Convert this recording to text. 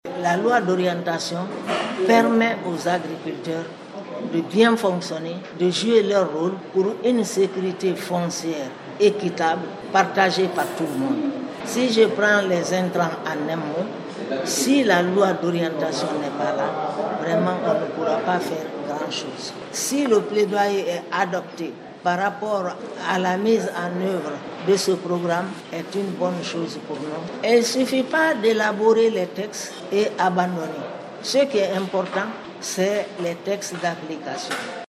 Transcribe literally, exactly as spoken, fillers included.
La loi d'orientation permet aux agriculteurs de bien fonctionner, de jouer leur rôle pour une sécurité foncière équitable, partagée par tout le monde. Si je prends les intrants en un mot, si la loi d'orientation n'est pas là, vraiment on ne pourra pas faire grand-chose. Si le plaidoyer est adopté par rapport à la mise en œuvre de ce programme, est une bonne chose pour nous. Il ne suffit pas d'élaborer les textes et abandonner. Ce qui est important, c'est les textes d'application.